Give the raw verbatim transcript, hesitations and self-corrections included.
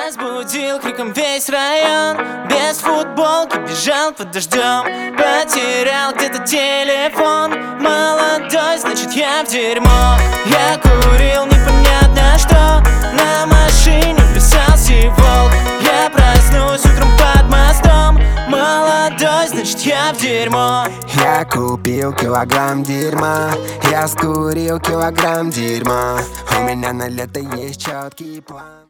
Разбудил криком весь район. Без футболки бежал под дождем. Потерял где-то телефон. Молодой, значит я в дерьмо. Я курил непонятно что. На машине врезался волк. Я проснусь утром под мостом. Молодой, значит я в дерьмо. Я купил килограмм дерьма. Я скурил килограмм дерьма. У меня на лето есть четкий план.